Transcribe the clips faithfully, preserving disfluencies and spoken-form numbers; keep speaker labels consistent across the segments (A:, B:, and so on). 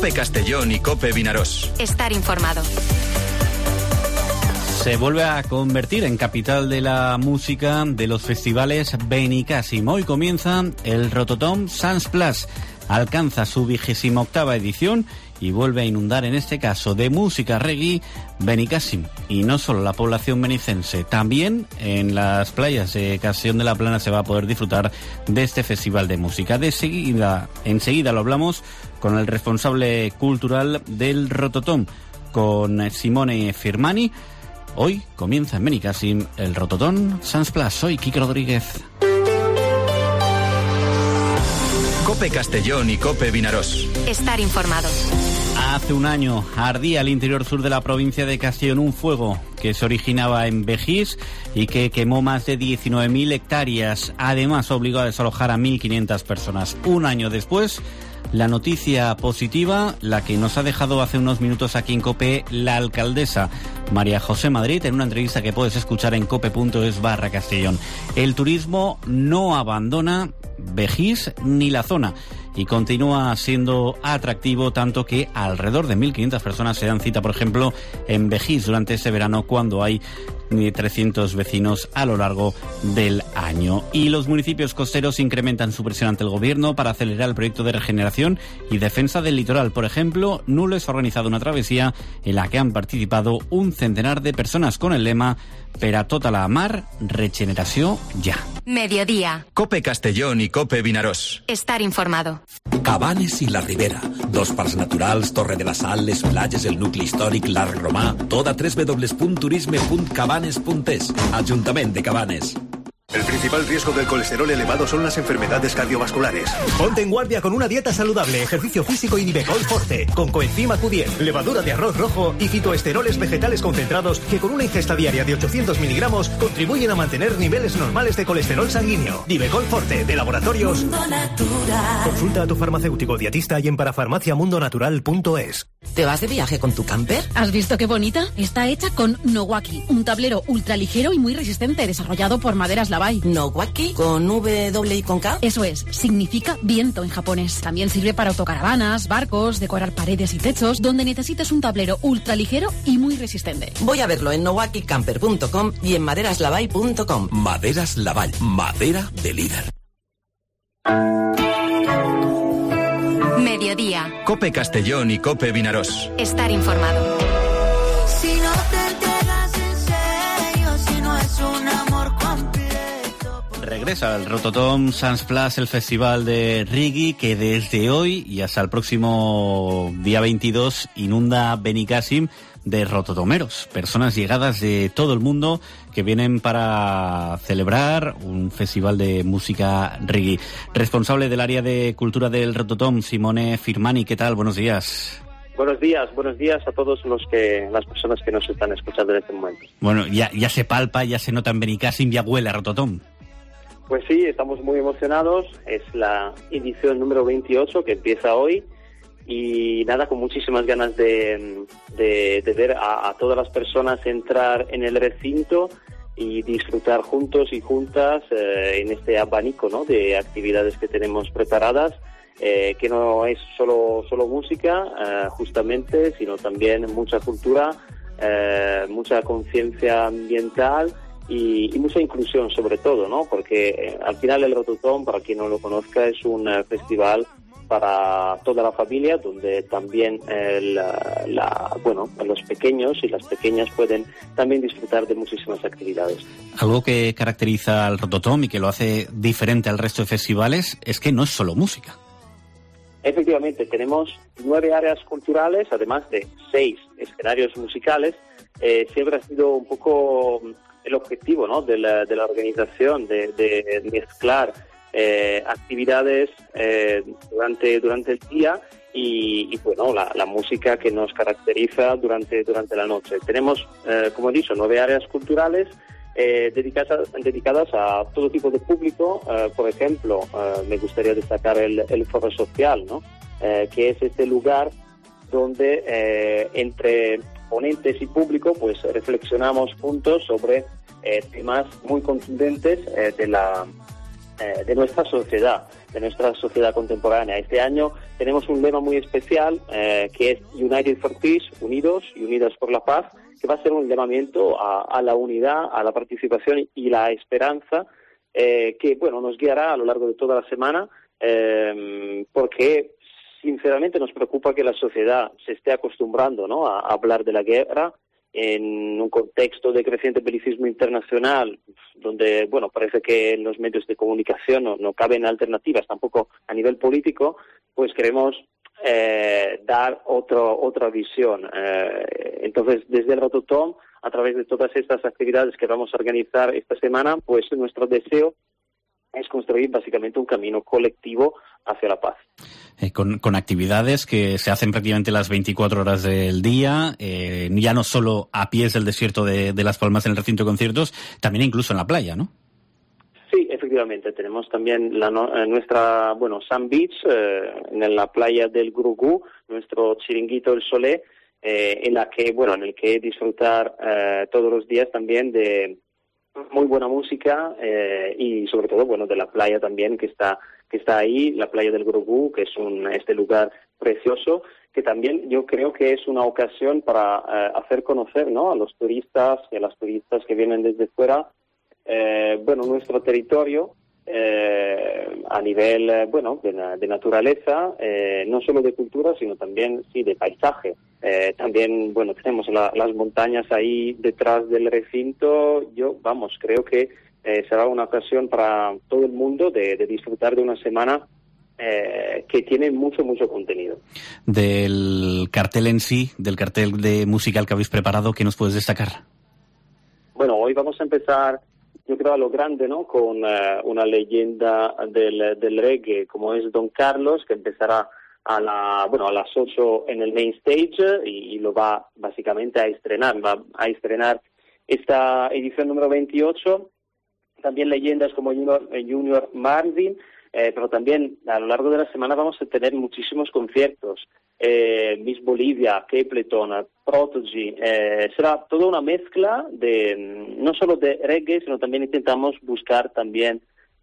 A: COPE Castellón y COPE Vinarós.
B: Estar informado.
C: Se vuelve a convertir en capital de la música de los festivales Benicàssim. Hoy comienza el Rototom Sunsplash. Alcanza su vigésima octava edición y vuelve a inundar, en este caso, de música reggae Benicàssim. Y no solo la población benicense, también en las playas de Castellón de la Plana se va a poder disfrutar de este festival de música. De seguida, enseguida lo hablamos con el responsable cultural del Rototom, con Simone Firmani. Hoy comienza en Benicàssim el Rototom Sunsplash. Soy Quique Rodríguez.
A: COPE Castellón y COPE Vinarós.
B: Estar informado.
C: Hace un año ardía al interior sur de la provincia de Castellón un fuego que se originaba en Begís y que quemó más de diecinueve mil hectáreas. Además, obligó a desalojar a mil quinientas personas. Un año después, la noticia positiva, la que nos ha dejado hace unos minutos aquí en COPE la alcaldesa María José Madrid, en una entrevista que puedes escuchar en cope.es barra Castellón. El turismo no abandona Begís ni la zona y continúa siendo atractivo, tanto que alrededor de mil quinientas personas se dan cita, por ejemplo, en Begís durante este verano, cuando hay trescientos vecinos a lo largo del año. Y los municipios costeros incrementan su presión ante el gobierno para acelerar el proyecto de regeneración y defensa del litoral. Por ejemplo, Nules ha organizado una travesía en la que han participado un centenar de personas con el lema "Per a tota la mar, regeneració ja".
B: Mediodía.
A: COPE Castellón y COPE Vinarós.
B: Estar informado.
D: Cabanes i la Ribera. Dos parcs naturals, Torre de la Sal, les platges, el nucli històric, l'Arc Romà. Tot a doble u doble u doble u punt turisme punt cabanes punt es. Ajuntament de Cabanes.
E: El principal riesgo del colesterol elevado son las enfermedades cardiovasculares. Ponte en guardia con una dieta saludable, ejercicio físico y Nivecol Forte, con coenzima Q diez, levadura de arroz rojo y fitoesteroles vegetales concentrados que con una ingesta diaria de ochocientos miligramos contribuyen a mantener niveles normales de colesterol sanguíneo. Nivecol Forte, de Laboratorios Mundo Natural. Consulta a tu farmacéutico dietista y en parafarmacia mundo natural punto es.
F: ¿Te vas de viaje con tu camper?
G: ¿Has visto qué bonita? Está hecha con Nowaki, un tablero ultraligero y muy resistente, desarrollado por Maderas Lavai.
F: Nowaki, con V, doble y con K.
G: Eso es, significa viento en japonés. También sirve para autocaravanas, barcos, decorar paredes y techos, donde necesites un tablero ultraligero y muy resistente.
F: Voy a verlo en nowaki camper punto com y en maderas lavai punto com.
D: Maderas Lavai, madera de líder.
B: Mediodía.
A: COPE Castellón y COPE Vinarós.
B: Estar informado.
H: Si no te entregas en serio, si no es un amor completo.
C: Regresa el Rototom Sunsplash, el festival de reggae que desde hoy y hasta el próximo día veintidós inunda Benicàssim de rototomeros, personas llegadas de todo el mundo que vienen para celebrar un festival de música reggae. Responsable del área de cultura del Rototom, Simone Firmani, ¿qué tal? Buenos días.
I: Buenos días, buenos días a todos los que las personas que nos están escuchando en este momento.
C: Bueno, ya, ya se palpa, ya se nota en Benicàssim, ya huele a Rototom.
I: Pues sí, estamos muy emocionados. Es la edición número veintiocho que empieza hoy. Y nada, con muchísimas ganas de, de, de ver a, a todas las personas entrar en el recinto y disfrutar juntos y juntas eh, en este abanico, ¿no?, de actividades que tenemos preparadas, eh, que no es solo, solo música, eh, justamente, sino también mucha cultura, eh, mucha conciencia ambiental y, y mucha inclusión sobre todo, ¿no?, porque eh, al final el Rototom, para quien no lo conozca, es un uh, festival para toda la familia, donde también el, la, bueno, los pequeños y las pequeñas pueden también disfrutar de muchísimas actividades.
C: Algo que caracteriza al Rototom y que lo hace diferente al resto de festivales es que no es solo música.
I: Efectivamente, tenemos nueve áreas culturales, además de seis escenarios musicales. Eh, siempre ha sido un poco el objetivo, ¿no?, de la, de la organización, de, de mezclar Eh, actividades eh, durante durante el día y, y bueno, la, la música que nos caracteriza durante durante la noche. Tenemos, eh, como he dicho, nueve áreas culturales eh, dedicadas dedicadas a todo tipo de público. Eh, por ejemplo, eh, me gustaría destacar el, el foro social, ¿no?, eh, que es este lugar donde eh, entre ponentes y público pues reflexionamos juntos sobre eh, temas muy contundentes eh, de la eh, de nuestra sociedad, de nuestra sociedad contemporánea. Este año tenemos un lema muy especial eh, que es United for Peace, Unidos y Unidas por la Paz, que va a ser un llamamiento a, a la unidad, a la participación y la esperanza, eh, que bueno nos guiará a lo largo de toda la semana, eh, porque sinceramente nos preocupa que la sociedad se esté acostumbrando, ¿no?, a, a hablar de la guerra en un contexto de creciente belicismo internacional, donde bueno parece que en los medios de comunicación no, no caben alternativas, tampoco a nivel político. Pues queremos eh, dar otro, otra visión. Eh, entonces, desde el Rototom, a través de todas estas actividades que vamos a organizar esta semana, pues nuestro deseo es construir básicamente un camino colectivo hacia la paz.
C: Eh, con, con actividades que se hacen prácticamente las veinticuatro horas del día, eh, ya no solo a pies del desierto de, de Las Palmas en el recinto de conciertos, también incluso en la playa, ¿no?
I: Sí, efectivamente. Tenemos también la no, eh, nuestra, bueno, Sun Beach, eh, en la playa del Gurugú, nuestro chiringuito El Solé, eh, en la que, bueno, en el que disfrutar eh, todos los días también de muy buena música eh, y sobre todo, bueno, de la playa también que está que está ahí, la playa del Gurugú, que es un este lugar precioso, que también yo creo que es una ocasión para eh, hacer conocer, ¿no?, a los turistas y a las turistas que vienen desde fuera, eh, bueno, nuestro territorio eh, a nivel, eh, bueno, de, de naturaleza, eh, no solo de cultura, sino también, sí, de paisaje. Eh, también, bueno, tenemos la, las montañas ahí detrás del recinto. Yo, vamos, creo que eh, será una ocasión para todo el mundo de, de disfrutar de una semana eh, que tiene mucho, mucho contenido.
C: Del cartel en sí, del cartel de musical que habéis preparado, ¿qué nos puedes destacar?
I: Bueno, hoy vamos a empezar, yo creo, a lo grande, ¿no?, con uh, una leyenda del, del reggae, como es Don Carlos, que empezará a la bueno a las ocho en el main stage y, y lo va básicamente a estrenar, va a estrenar esta edición número veintiocho. También leyendas como Junior, Junior Marvin, eh, pero también a lo largo de la semana vamos a tener muchísimos conciertos. Eh, Miss Bolivia, Capleton, Prodigy, eh, será toda una mezcla de no solo de reggae, sino también intentamos buscar también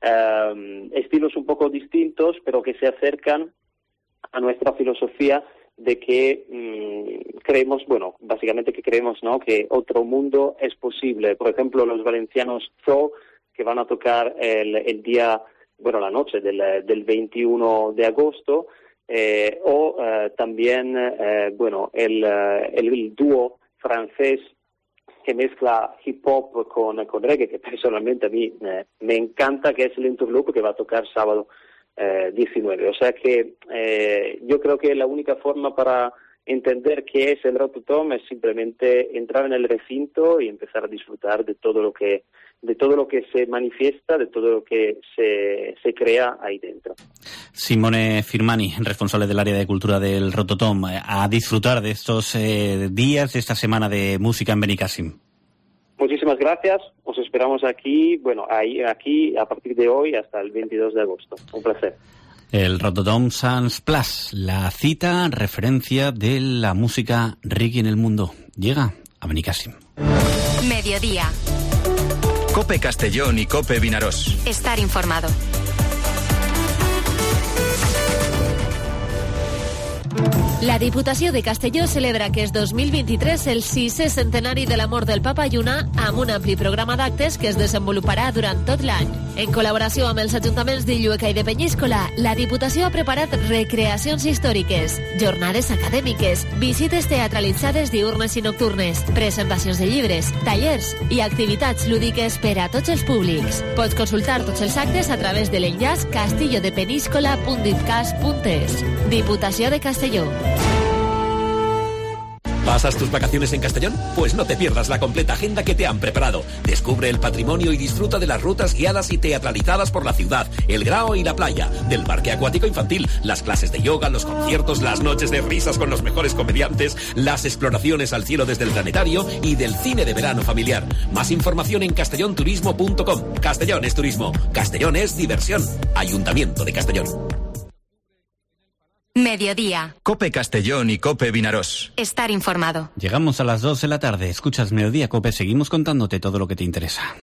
I: eh, estilos un poco distintos, pero que se acercan a nuestra filosofía de que mmm, creemos, bueno, básicamente que creemos, ¿no?, que otro mundo es posible. Por ejemplo, los valencianos Zoo, que van a tocar el, el día, bueno, la noche del, del veintiuno de agosto, eh, o eh, también, eh, bueno, el, el, el dúo francés que mezcla hip hop con, con reggae, que personalmente a mí eh, me encanta, que es el Interloop, que va a tocar sábado Eh, diecinueve. O sea que eh, yo creo que la única forma para entender qué es el Rototom es simplemente entrar en el recinto y empezar a disfrutar de todo lo que de todo lo que se manifiesta, de todo lo que se, se crea ahí dentro.
C: Simone Firmani, responsable del área de cultura del Rototom, a disfrutar de estos eh, días, de esta semana de música en Benicàssim.
I: Muchísimas gracias. Os esperamos aquí, bueno, ahí, aquí a partir de hoy hasta el veintidós de agosto. Un placer.
C: El Rototom Sans Plus, la cita, referencia de la música reggae en el mundo. Llega a Benicàssim.
B: Mediodía.
A: COPE Castellón y COPE Vinaròs.
B: Estar informado. La Diputació de Castelló celebra aquest dos mil vint-i-tres el sisè centenari de la mort del Papa Lluna amb un ampli programa d'actes que es desenvoluparà durant tot l'any. En col·laboració amb els ajuntaments d'Illueca i de Penyíscola, la Diputació ha preparat recreacions històriques, jornades acadèmiques, visites teatralitzades diurnes i nocturnes, presentacions de llibres, tallers i activitats lúdiques per a tots els públics. Pots consultar tots els actes a través de l'enllaç castillodepeníscola punt dipcas punt es. Diputació de Castelló.
D: ¿Pasas tus vacaciones en Castellón? Pues no te pierdas la completa agenda que te han preparado. Descubre el patrimonio y disfruta de las rutas guiadas y teatralizadas por la ciudad, el Grao y la playa, del parque acuático infantil, las clases de yoga, los conciertos, las noches de risas con los mejores comediantes, las exploraciones al cielo desde el planetario y del cine de verano familiar. Más información en castellón turismo punto com. Castellón es turismo, Castellón es diversión. Ayuntamiento de Castellón.
B: Mediodía.
A: COPE Castellón y COPE Vinaròs.
B: Estar informado.
C: Llegamos a las dos de la tarde. Escuchas Mediodía COPE. Seguimos contándote todo lo que te interesa.